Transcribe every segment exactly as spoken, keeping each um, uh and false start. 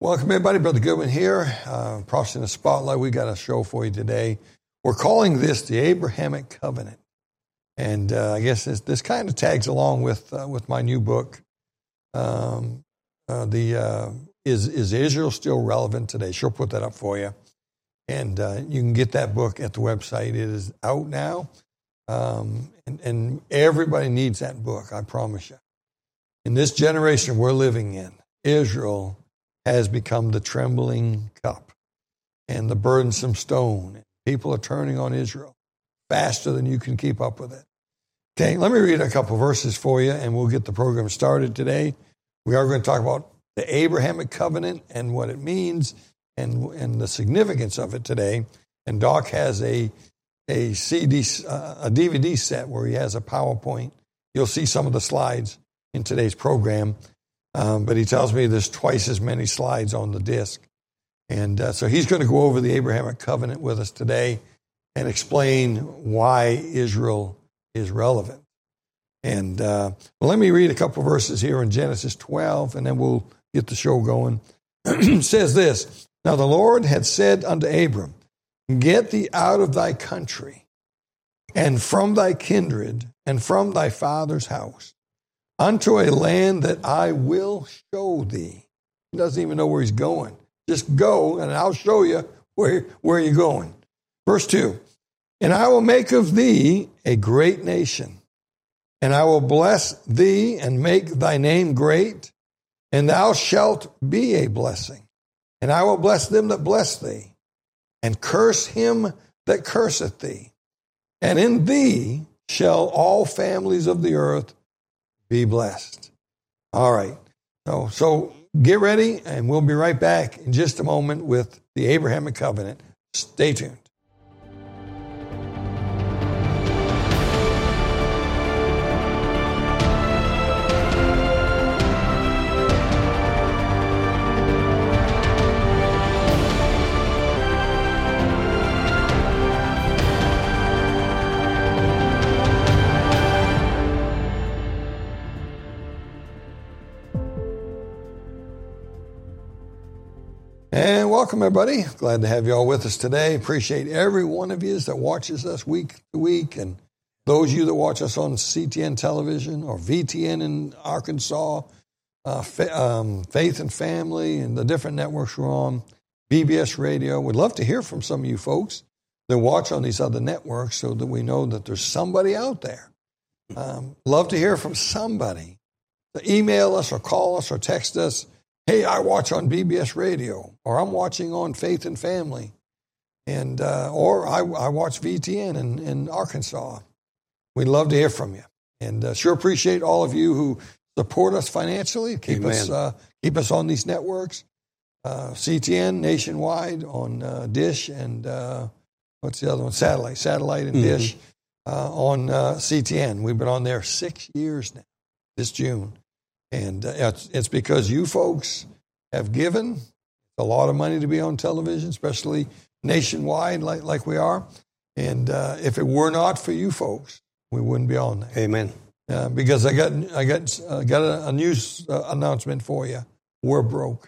Welcome, everybody. Brother Goodwin here. Uh, Prophecy in the Spotlight. We got a show for you today. We're calling this the Abrahamic Covenant. And uh, I guess this, this kind of tags along with uh, with my new book. Um, uh, the uh, is is Israel still relevant today? She'll put that up for you, and uh, you can get that book at the website. It is out now, um, and, and everybody needs that book. I promise you. In this generation we're living in, Israel has become the trembling cup and the burdensome stone. People are turning on Israel faster than you can keep up with it. Okay, let me read a couple verses for you, and we'll get the program started today. We are going to talk about the Abrahamic Covenant and what it means and, and the significance of it today. And Doc has a, a C D, uh, a D V D set where he has a PowerPoint. You'll see some of the slides in today's program. Um, but he tells me there's twice as many slides on the disc. And uh, so he's going to go over the Abrahamic Covenant with us today and explain why Israel is relevant. And uh, well, let me read a couple verses here in Genesis twelve, and then we'll get the show going. It says this, "Now the Lord had said unto Abram, Get thee out of thy country, and from thy kindred, and from thy father's house, unto a land that I will show thee." He doesn't even know where he's going. Just go, and I'll show you where, where you're going. Verse two, "And I will make of thee a great nation, and I will bless thee and make thy name great, and thou shalt be a blessing. And I will bless them that bless thee, and curse him that curseth thee. And in thee shall all families of the earth be blessed." All right. So, so get ready, and we'll be right back in just a moment with the Abrahamic Covenant. Stay tuned. And welcome, everybody. Glad to have you all with us today. Appreciate every one of you that watches us week to week, and those of you that watch us on C T N television or V T N in Arkansas, uh, fa- um, Faith and Family, and the different networks we're on, B B S Radio. We'd love to hear from some of you folks that watch on these other networks so that we know that there's somebody out there. Um, love to hear from somebody. So email us or call us or text us. Hey, I watch on B B S Radio, or I'm watching on Faith and Family, and uh, or I, I watch V T N in, in Arkansas. We'd love to hear from you, and uh, sure appreciate all of you who support us financially, keep Amen. us uh, keep us on these networks. Uh, C T N nationwide on uh, Dish, and uh, what's the other one? Satellite, Satellite and mm-hmm. Dish uh, on uh, C T N. We've been on there six years now, this June. And uh, it's, it's because you folks have given a lot of money to be on television, especially nationwide like, like we are. And uh, if it were not for you folks, we wouldn't be on there. Amen. Uh, because I got I got uh, got a, a news uh, announcement for you. We're broke.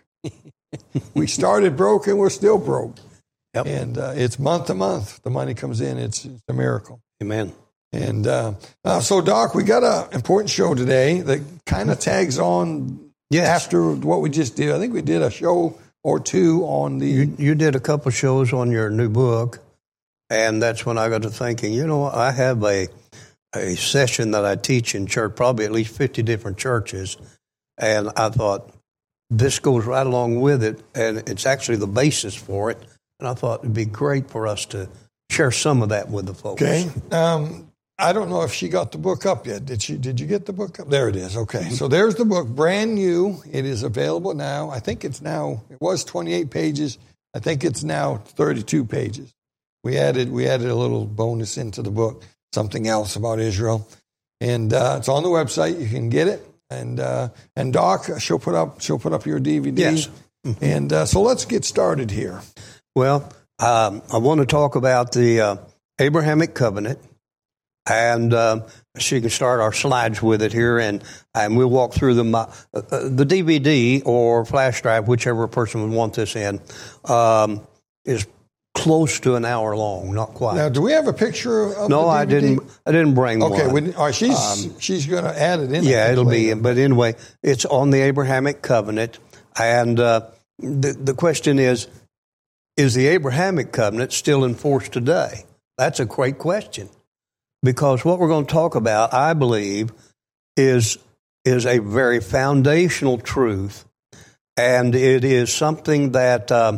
We started broke and we're still broke. Yep. And uh, it's month to month. The money comes in. It's, it's a miracle. Amen. And uh, uh, so, Doc, we got an important show today that kind of tags on yes. after what we just did. I think we did a show or two on the... You, you did a couple shows on your new book, and that's when I got to thinking, you know, I have a a session that I teach in church, probably at least fifty different churches, and I thought, this goes right along with it, and it's actually the basis for it, and I thought it'd be great for us to share some of that with the folks. Okay. Um I don't know if she got the book up yet. Did she? Did you get the book up? There it is. Okay. So there's the book, brand new. It is available now. I think it's now, it was twenty-eight pages. I think it's now thirty-two pages. We added we added a little bonus into the book, something else about Israel. And uh, it's on the website. You can get it. And uh, and Doc, she'll put up she'll put up your D V D. Yes. Mm-hmm. And uh, so let's get started here. Well, um, I want to talk about the uh, Abrahamic Covenant. And uh, she can start our slides with it here, and, and we'll walk through them. Uh, the D V D or flash drive, whichever person would want this in, um, is close to an hour long, not quite. Now, do we have a picture of no, the I D V D? didn't. I didn't bring okay, one. Okay, all right, she's um, she's going to add it in. Yeah, it'll later. be. But anyway, it's on the Abrahamic covenant, and uh, the the question is: is the Abrahamic covenant still in force today? That's a great question, because what we're going to talk about, I believe, is is a very foundational truth, and it is something that um,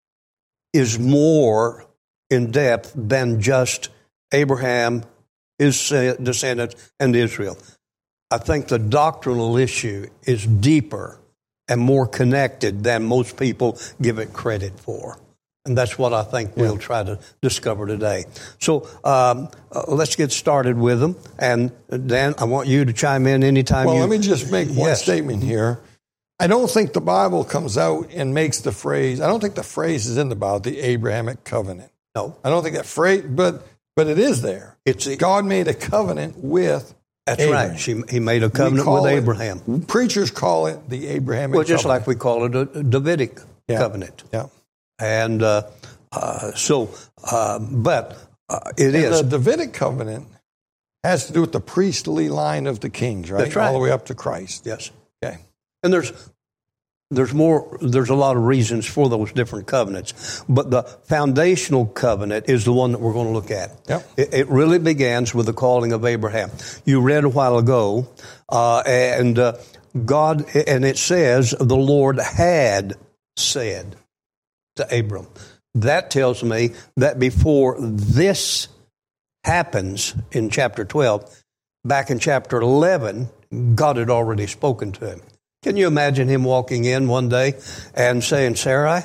is more in depth than just Abraham, his descendants, and Israel. I think the doctrinal issue is deeper and more connected than most people give it credit for. And that's what I think we'll try to discover today. So um, uh, let's get started with them. And Dan, I want you to chime in anytime well, you... Well, let me just make one yes. statement here. I don't think the Bible comes out and makes the phrase, I don't think the phrase is in the Bible, the Abrahamic covenant. No. I don't think that phrase, but but it is there. It's a, God made a covenant with That's Abraham. right. She, he made a covenant with it, Abraham. Preachers call it the Abrahamic Well, just covenant. like we call it a Davidic yeah. covenant. Yeah. And uh, uh, so, uh, but uh, it and is. The Davidic covenant has to do with the priestly line of the kings, right? That's right. All the way up to Christ. Yes. Okay. And there's there's more. There's a lot of reasons for those different covenants, but the foundational covenant is the one that we're going to look at. Yep. It, it really begins with the calling of Abraham. You read a while ago, uh, and uh, God, and it says the Lord had said to Abram. That tells me that before this happens in chapter twelve, back in chapter eleven, God had already spoken to him. Can you imagine him walking in one day and saying, Sarai,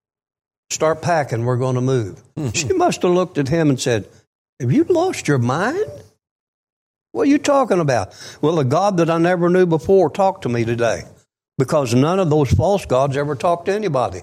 start packing, we're going to move. Mm-hmm. She must have looked at him and said, have you lost your mind? What are you talking about? Well, the God that I never knew before talked to me today, because none of those false gods ever talked to anybody.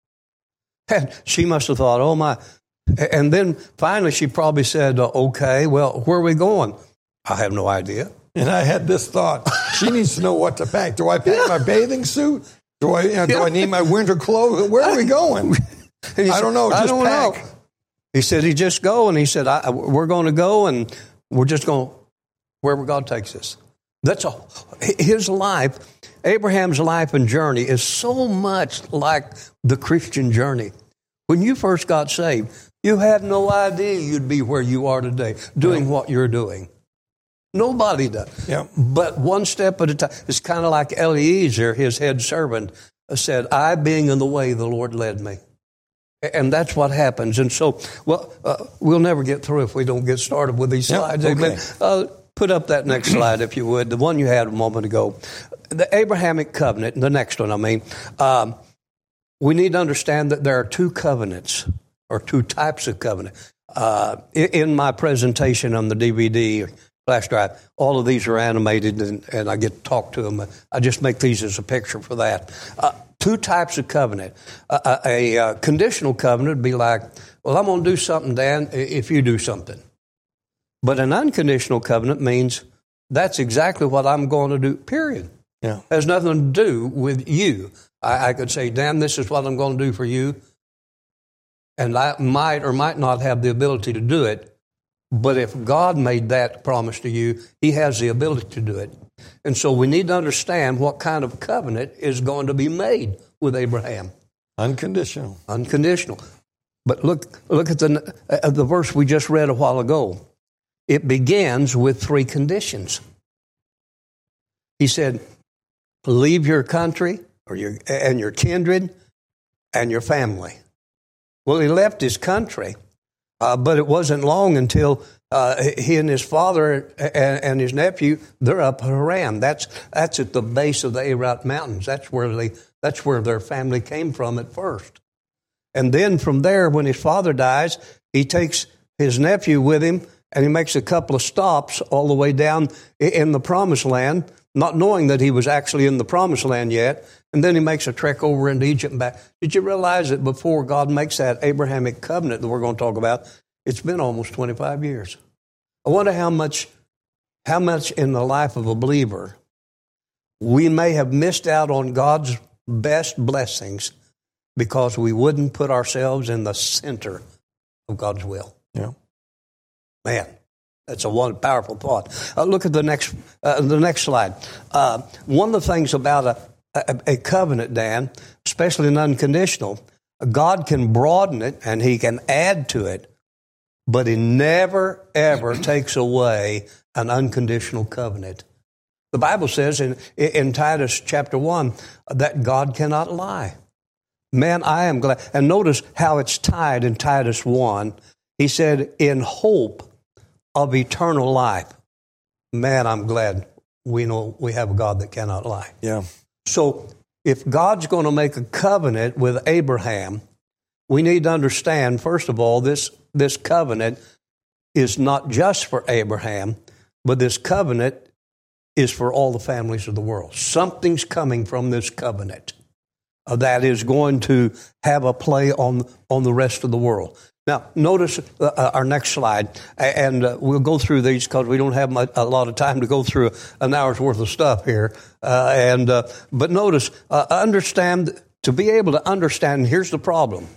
And she must have thought, oh my. And then finally she probably said, okay, well, where are we going? I have no idea. And I had this thought, she needs to know what to pack. Do I pack yeah. my bathing suit? Do I you know, do I need my winter clothes? Where are we going? Said, I don't know, just I don't pack. Know. He said, he just go, and he said, I, we're going to go, and we're just going wherever God takes us. That's all. His life, Abraham's life and journey is so much like the Christian journey. When you first got saved, you had no idea you'd be where you are today, doing yeah. what you're doing. Nobody does. Yeah. But one step at a time. It's kind of like Eliezer, his head servant, said, I being in the way the Lord led me. And that's what happens. And so, well, uh, we'll never get through if we don't get started with these slides. Yep, okay. uh, put up that next slide, if you would, the one you had a moment ago. The Abrahamic covenant, the next one, I mean, um, we need to understand that there are two covenants, or two types of covenant. Uh, in my presentation on the D V D, flash drive, all of these are animated, and, and I get to talk to them. I just make these as a picture for that. Uh, two types of covenant. Uh, a, a conditional covenant would be like, well, I'm going to do something, Dan, if you do something. But an unconditional covenant means that's exactly what I'm going to do, period. Yeah. It has nothing to do with you. I, I could say, Dan, this is what I'm going to do for you. And I might or might not have the ability to do it. But if God made that promise to you, he has the ability to do it. And so we need to understand what kind of covenant is going to be made with Abraham. Unconditional. Unconditional. But look look at the, uh, the verse we just read a while ago. It begins with three conditions. He said, leave your country or your and your kindred and your family. Well, he left his country. Uh, but it wasn't long until uh, he and his father and, and his nephew, they're up Haran. That's that's at the base of the Ararat Mountains. That's where they that's where their family came from at first. And then from there, when his father dies, he takes his nephew with him, and he makes a couple of stops all the way down in the Promised Land, not knowing that he was actually in the Promised Land yet. And then he makes a trek over into Egypt and back. Did you realize that before God makes that Abrahamic covenant that we're going to talk about, it's been almost twenty-five years? I wonder how much how much in the life of a believer we may have missed out on God's best blessings because we wouldn't put ourselves in the center of God's will. Yeah. Man, that's a one powerful thought. Uh, look at the next uh, the next slide. Uh, one of the things about a, a, a covenant, Dan, especially an unconditional, God can broaden it and He can add to it, but He never, ever takes away an unconditional covenant. The Bible says in, in Titus chapter one that God cannot lie. Man, I am glad. And notice how it's tied in Titus one. He said, in hope of eternal life. Man, I'm glad we know we have a God that cannot lie. Yeah. So if God's going to make a covenant with Abraham, we need to understand, first of all, this, this covenant is not just for Abraham, but this covenant is for all the families of the world. Something's coming from this covenant uh, that is going to have a play on, on the rest of the world. Now, notice uh, our next slide, and uh, we'll go through these because we don't have much, a lot of time to go through an hour's worth of stuff here. Uh, and uh, But notice, uh, understand, to be able to understand, and here's the problem,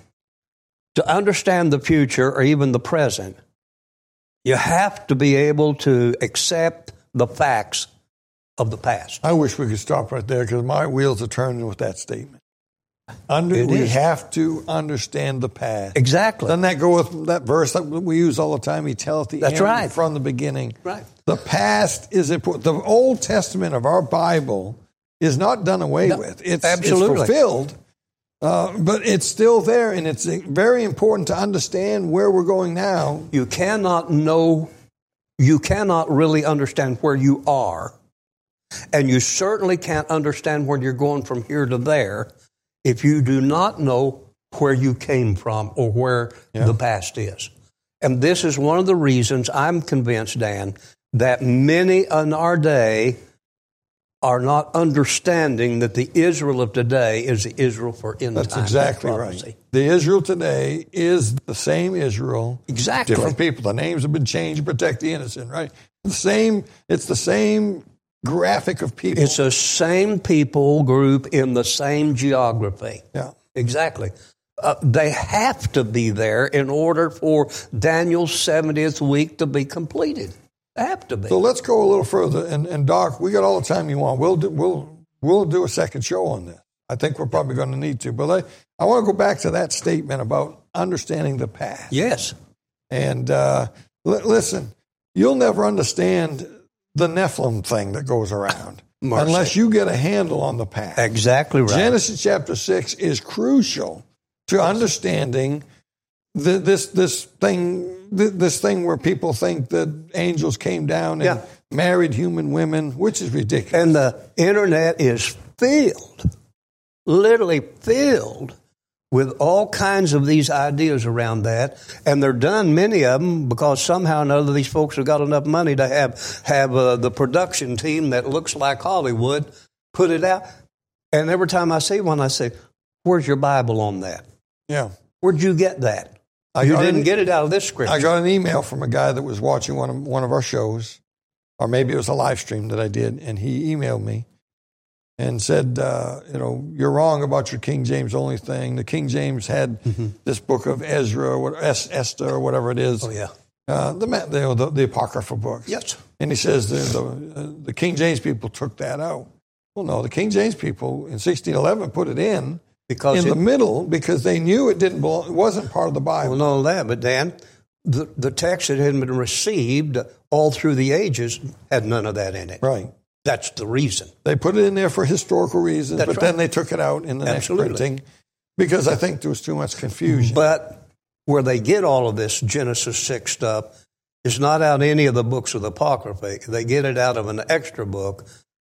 to understand the future or even the present, you have to be able to accept the facts of the past. I wish we could stop right there because my wheels are turning with that statement. Under, It we is. have to understand the past. Exactly. Doesn't that go with that verse that we use all the time? He tells the That's end right. from the beginning. Right. The past is important. The Old Testament of our Bible is not done away No, with. It's, absolutely. it's fulfilled, uh, but it's still there, and it's very important to understand where we're going now. You cannot know, you cannot really understand where you are, and you certainly can't understand where you're going from here to there if you do not know where you came from or where Yeah. the past is. And this is one of the reasons I'm convinced, Dan, that many in our day are not understanding that the Israel of today is the Israel for end That's time exactly prophecy. right. The Israel today is the same Israel. Exactly. Different people. The names have been changed to protect the innocent, right? The same. It's the same graphic of people. It's the same people group in the same geography. Yeah. Exactly. Uh, they have to be there in order for Daniel's seventieth week to be completed. They have to be. So let's go a little further. And, and Doc, we got all the time you want. We'll do, we'll we'll do a second show on this. I think we're probably going to need to. But I, I want to go back to that statement about understanding the past. Yes. And uh, l- listen, you'll never understand the Nephilim thing that goes around Mercy. unless you get a handle on the past. Exactly right. Genesis chapter six is crucial to understanding the, this this thing this thing where people think that angels came down and Yeah. married human women, which is ridiculous. And the internet is filled, literally filled, with all kinds of these ideas around that. And they're done, many of them, because somehow or another these folks have got enough money to have, have uh, the production team that looks like Hollywood put it out. And every time I see one, I say, where's your Bible on that? Yeah. Where'd you get that? I You got didn't an- get it out of this scripture. I got an email from a guy that was watching one of one of our shows, or maybe it was a live stream that I did, and he emailed me and said, uh, you know, you're wrong about your King James only thing. The King James had Mm-hmm. this book of Ezra, or what- Es- Esther, or whatever it is. Oh, yeah. Uh, the, ma- the, the the apocryphal books. Yes. And he says the the, uh, the King James people took that out. Well, no, the King James people in sixteen eleven put it in Because in it- the middle because they knew it didn't belong, it wasn't part of the Bible. Well, not only that, but Dan, the, the text that had been received all through the ages had none of that in it. Right. That's the reason. They put it in there for historical reasons, That's but right. then they took it out in the Absolutely. next printing because I think there was too much confusion. But where they get all of this Genesis six stuff is not out of any of the books of the Apocrypha. They get it out of an extra book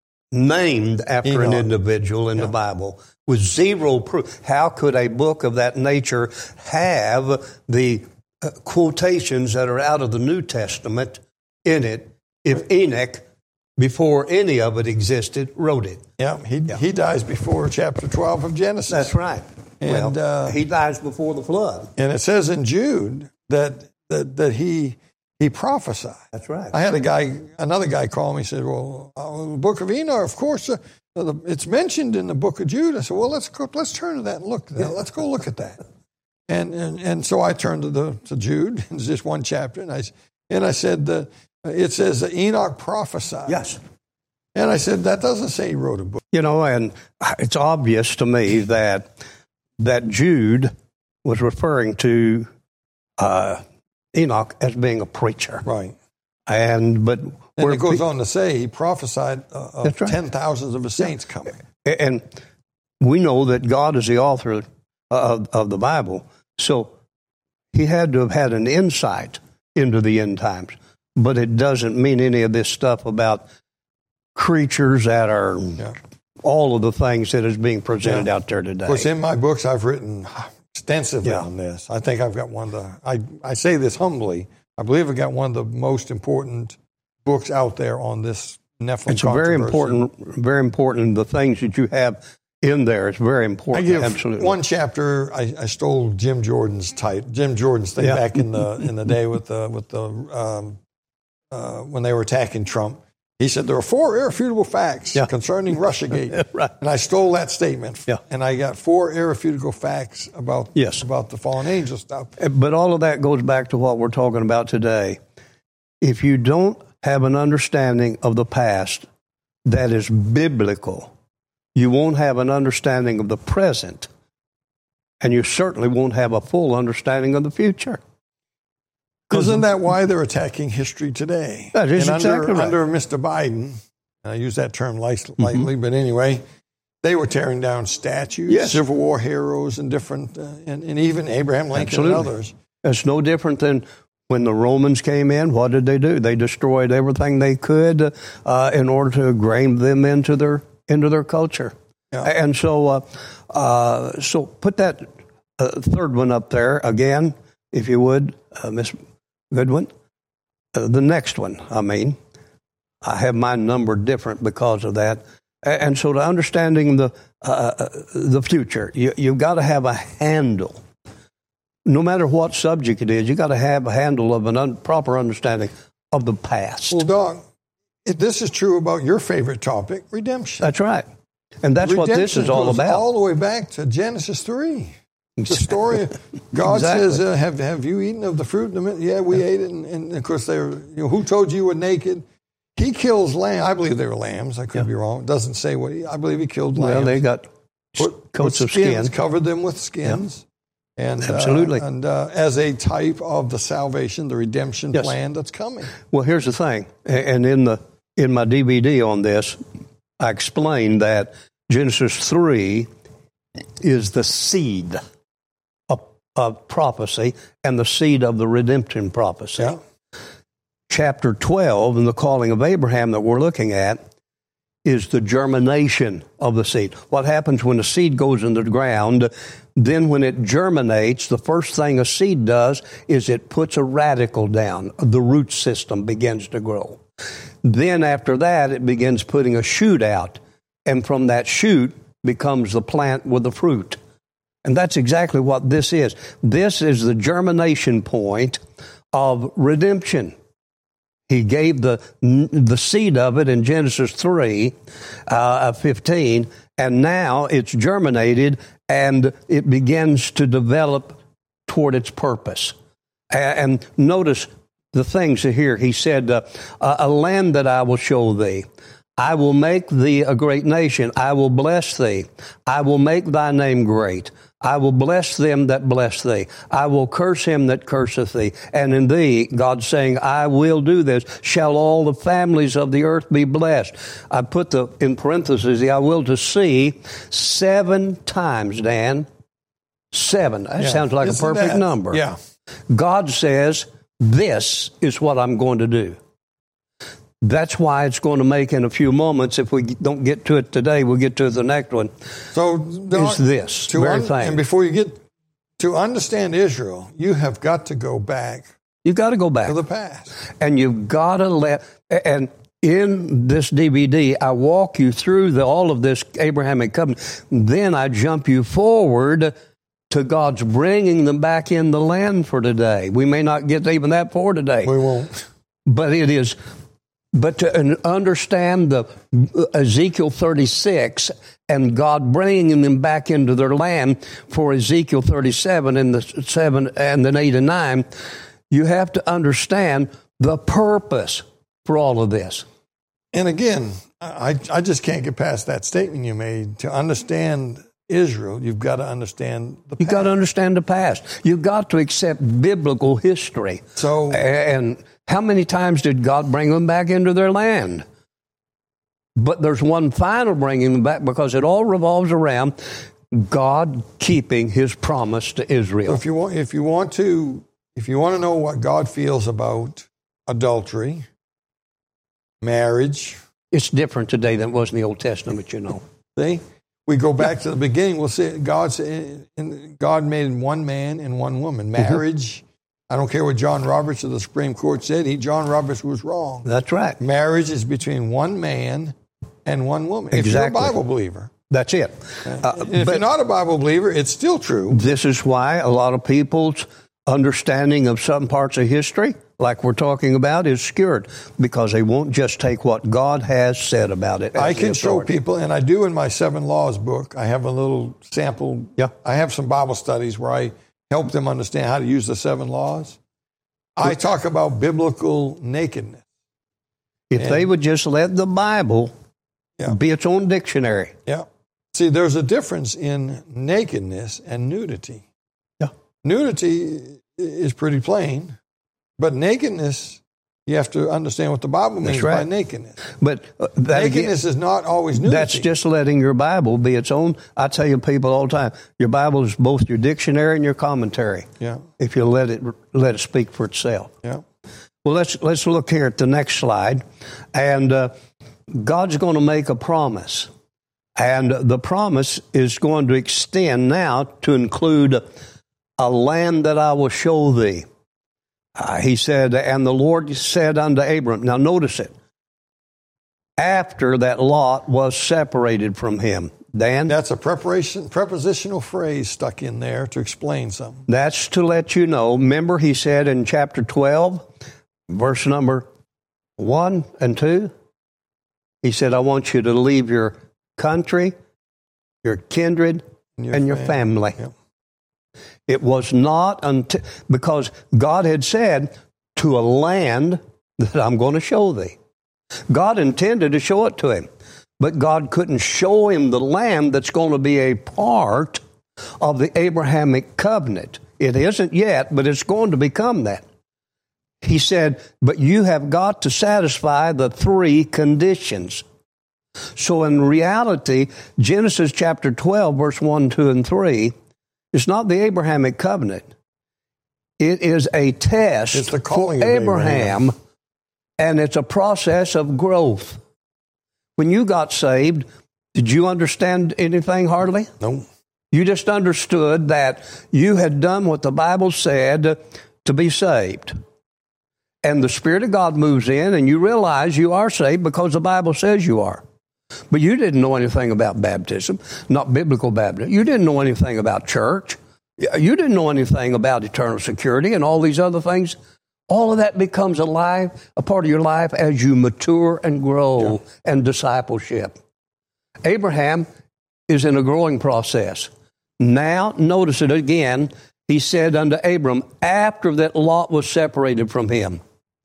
named after an Enoch. individual in the Bible with zero proof. How could a book of that nature have the uh, quotations that are out of the New Testament in it if Enoch, before any of it existed, wrote it? yeah, he he dies before chapter twelve of Genesis. That's right. And, well, uh, he dies before the flood. And it says in Jude that that, that he he prophesied. That's right. I had a guy, another guy call me and said, well, uh, the book of Enoch, of course, uh, it's mentioned in the book of Jude. I said, well, let's go, let's turn to that and look at that. Let's go look at that. And and, and so I turned to the to Jude. It's just one chapter. And I, and I said, uh, it says that Enoch prophesied. Yes. And I said, that doesn't say he wrote a book. You know, and it's obvious to me that that Jude was referring to uh, Enoch as being a preacher. Right. And but and it goes on to say he prophesied uh, of right. ten thousands of his saints coming. And we know that God is the author of, of the Bible, so he had to have had an insight into the end times. But it doesn't mean any of this stuff about creatures that are yeah. all of the things that is being presented yeah. out there today. Of course, in my books, I've written extensively yeah. on this. I think I've got one of the, I, I say this humbly, I believe I've got one of the most important books out there on this Nephilim It's very important, very important, the things that you have in there. It's very important. I give Absolutely. One chapter, I, I stole Jim Jordan's type, Jim Jordan's thing yeah. back in the in the day with the, with the um, uh, when they were attacking Trump. He said there are four irrefutable facts yeah. concerning Russiagate, right. and I stole that statement. Yeah. And I got four irrefutable facts about yes. about the fallen angel stuff. But all of that goes back to what we're talking about today. If you don't have an understanding of the past that is biblical, you won't have an understanding of the present, and you certainly won't have a full understanding of the future. Isn't that why they're attacking history today? That is and exactly under, right. Under Mister Biden, and I use that term lightly, mm-hmm. but anyway, they were tearing down statues, yes. Civil War heroes, and different, uh, and, and even Abraham Lincoln Absolutely. and others. It's no different than when the Romans came in. What did they do? They destroyed everything they could uh, in order to ingrain them into their into their culture. Yeah. And so, uh, uh, so put that uh, third one up there again, if you would, uh, Miss Goodwin. Uh, the next one, I mean, I have mine numbered different because of that. And so, to understanding the uh, the future, you, you've got to have a handle. No matter what subject it is, you got to have a handle of an un- proper understanding of the past. Well, Doc, if this is true about your favorite topic, redemption. That's right, and that's redemption what this is all goes about. All the way back to Genesis three. The story of God exactly. says, uh, have, have you eaten of the fruit? Yeah, we yeah. ate it. And, and of course, they were, you know, who told you you were naked? He kills lamb. I believe they were lambs. I could yeah. be wrong. It doesn't say what he, I believe he killed lambs. Well, they got put, coats put of skins, skin. Covered them with skins. Yeah. And, Absolutely. Uh, and uh, as a type of the salvation, the redemption yes. plan that's coming. Well, here's the thing. And in the in my D V D on this, I explained that Genesis three is the seed of prophecy and the seed of the redemption prophecy. Yeah. Chapter twelve, in the calling of Abraham that we're looking at, is the germination of the seed. What happens when the seed goes in the ground, then when it germinates, the first thing a seed does is it puts a radicle down. The root system begins to grow. Then after that, it begins putting a shoot out. And from that shoot becomes the plant with the fruit. And that's exactly what this is. This is the germination point of redemption. He gave the the seed of it in Genesis three, uh, fifteen, and now it's germinated and it begins to develop toward its purpose. And notice the things here. He said, uh, a land that I will show thee. I will make thee a great nation. I will bless thee. I will make thy name great. I will bless them that bless thee. I will curse him that curseth thee. And in thee, God's saying, I will do this. Shall all the families of the earth be blessed? I put the, in parentheses, I will to see seven times, Dan. Seven. That yeah. sounds like Isn't a perfect that? number. Yeah. God says, this is what I'm going to do. That's why it's going to make in a few moments. If we don't get to it today, we'll get to the next one. So Doc, is this very un- thing? And before you get to understand Israel, you have got to go back. You've got to go back to the past, and you've got to let. And in this D V D, I walk you through the, all of this Abrahamic covenant. Then I jump you forward to God's bringing them back in the land for today. We may not get even that far today. We won't. But it is, but to understand the Ezekiel thirty-six and God bringing them back into their land for Ezekiel thirty-seven and the seven and then eight and nine, you have to understand the purpose for all of this. And again, I, I just can't get past that statement you made. To understand Israel, you've got to understand the past. You've got to understand the past. You've got to accept biblical history. So, and how many times did God bring them back into their land? But there's one final bringing them back, because it all revolves around God keeping His promise to Israel. So if you want, if you want to, if you want to know what God feels about adultery, marriage, it's different today than it was in the Old Testament, you know. See, we go back to the beginning. We'll see God. God made one man and one woman. Marriage. Mm-hmm. I don't care what John Roberts of the Supreme Court said. He, John Roberts was wrong. That's right. Marriage is between one man and one woman. Exactly. If you're a Bible believer. That's it. Uh, if you're not a Bible believer, it's still true. This is why a lot of people's understanding of some parts of history, like we're talking about, is skewed, because they won't just take what God has said about it. I can show people, and I do in my Seven Laws book, I have a little sample. Yeah. I have some Bible studies where I help them understand how to use the seven laws. I talk about biblical nakedness. If and, they would just let the Bible yeah. be its own dictionary. Yeah. See, there's a difference in nakedness and nudity. Yeah. Nudity is pretty plain, but nakedness, you have to understand what the Bible means right. by nakedness. But uh, that nakedness again, is not always nudity. That's just letting your Bible be its own. I tell you people all the time, your Bible is both your dictionary and your commentary. Yeah. If you let it let it speak for itself. Yeah. Well, let's let's look here at the next slide, and uh, God's going to make a promise, and the promise is going to extend now to include a land that I will show thee. Uh, he said, and the Lord said unto Abram, now notice it, after that Lot was separated from him. Dan? That's a preparation, prepositional phrase stuck in there to explain something. That's to let you know. Remember, he said in chapter twelve, verse number one and two, he said, I want you to leave your country, your kindred, and your, and your family. family. Yep. It was not until, because God had said, to a land that I'm going to show thee. God intended to show it to him, but God couldn't show him the land that's going to be a part of the Abrahamic covenant. It isn't yet, but it's going to become that. He said, but you have got to satisfy the three conditions. So in reality, Genesis chapter twelve, verse one, two, and three, it's not the Abrahamic covenant. It is a test it's the calling for of Abraham, Abraham, and it's a process of growth. When you got saved, did you understand anything hardly? No. You just understood that you had done what the Bible said to be saved. And the Spirit of God moves in, and you realize you are saved because the Bible says you are. But you didn't know anything about baptism, not biblical baptism. You didn't know anything about church. You didn't know anything about eternal security and all these other things. All of that becomes a life, a part of your life as you mature and grow yeah. and discipleship. Abraham is in a growing process. Now, notice it again. He said unto Abram, after that Lot was separated from him,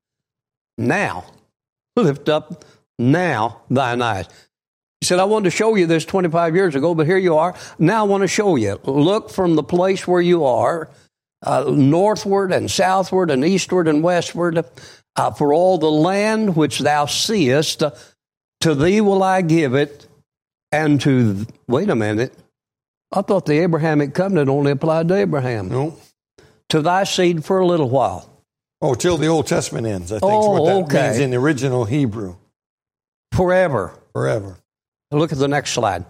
now, lift up now thine eyes. He said, I wanted to show you this twenty-five years ago, but here you are. Now I want to show you. Look from the place where you are, uh, northward and southward and eastward and westward, uh, for all the land which thou seest, uh, to thee will I give it, and to, th- wait a minute, I thought the Abrahamic covenant only applied to Abraham. No. To thy seed for a little while. Oh, till the Old Testament ends, I think oh, is what that okay. means in the original Hebrew. Forever. Forever. Look at the next slide.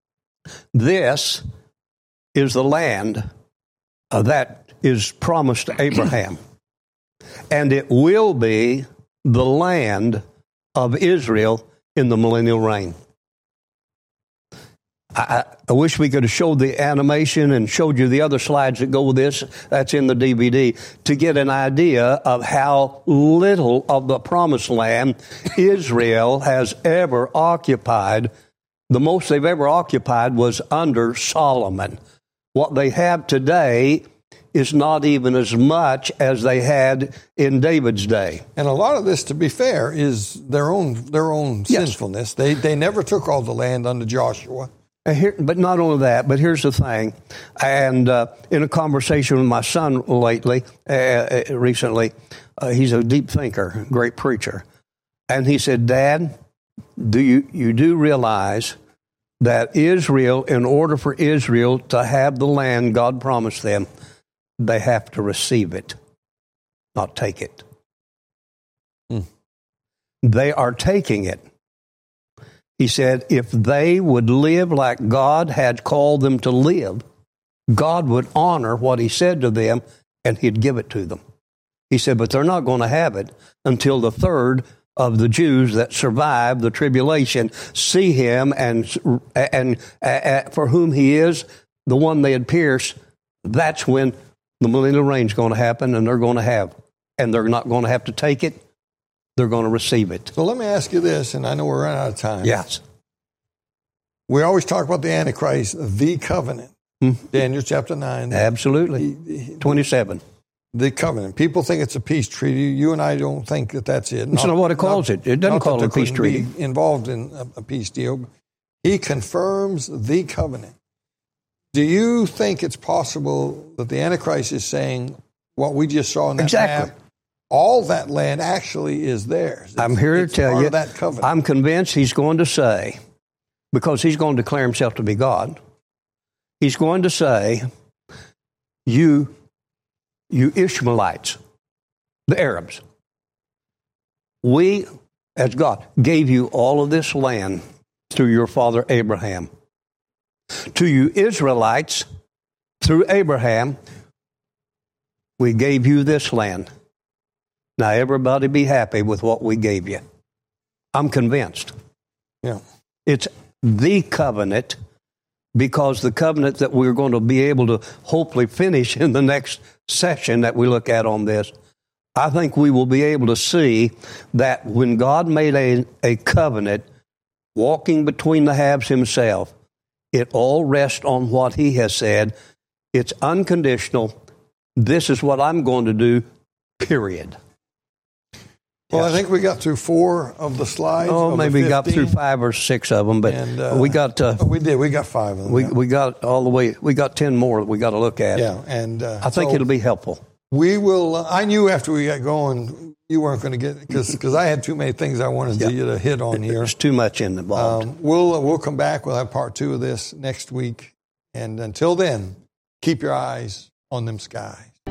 This is the land uh, that is promised to Abraham. And it will be the land of Israel in the millennial reign. I, I wish we could have showed the animation and showed you the other slides that go with this. That's in the D V D to get an idea of how little of the promised land Israel has ever occupied. The most they've ever occupied was under Solomon. What they have today is not even as much as they had in David's day. And a lot of this, to be fair, is their own their own Yes. sinfulness. They they never took all the land under Joshua. And here, but not only that, but here's the thing. And uh, in a conversation with my son lately, uh, recently, uh, he's a deep thinker, great preacher. And he said, Dad, do you, you do realize that Israel, in order for Israel to have the land God promised them, they have to receive it, not take it. Hmm. They are taking it. He said, if they would live like God had called them to live, God would honor what he said to them, and he'd give it to them. He said, but they're not going to have it until the third of the Jews that survive the tribulation see him, and, and uh, for whom he is, the one they had pierced. That's when the millennial reign is going to happen, and they're going to have, and they're not going to have to take it. They're going to receive it. So let me ask you this, and I know we're running out of time. Yes. We always talk about the Antichrist, the covenant. Mm-hmm. Daniel chapter nine. Absolutely. The, the, twenty-seven. The covenant. People think it's a peace treaty. You and I don't think that that's it. That's not what it calls not, it. It doesn't call it a peace treaty. Be involved in a, a peace deal. He confirms the covenant. Do you think it's possible that the Antichrist is saying what we just saw in that Exactly. map? All that land actually is theirs. It's, I'm here to it's tell part you, of that covenant. I'm convinced he's going to say, because he's going to declare himself to be God, he's going to say, you, you Ishmaelites, the Arabs, we, as God, gave you all of this land through your father Abraham. To you Israelites, through Abraham, we gave you this land. Now, everybody be happy with what we gave you. I'm convinced. Yeah. It's the covenant, because the covenant that we're going to be able to hopefully finish in the next session that we look at on this, I think we will be able to see that when God made a, a covenant, walking between the halves himself, it all rests on what he has said. It's unconditional. This is what I'm going to do, period. Well, Yes. I think we got through four of the slides. Oh, of maybe the we got through fifteen. five or six of them, but And, uh, we got uh, We did. We got five of them. we yeah. we got all the way. We got ten more that we got to look at. Yeah, and uh, I think so it'll be helpful. we will. Uh, I knew after we got going, you weren't going to get because because I had too many things I wanted Yeah. you to hit on here. There's too much in the involved. Um, we'll uh, we'll come back. We'll have part two of this next week, and until then, keep your eyes on them skies.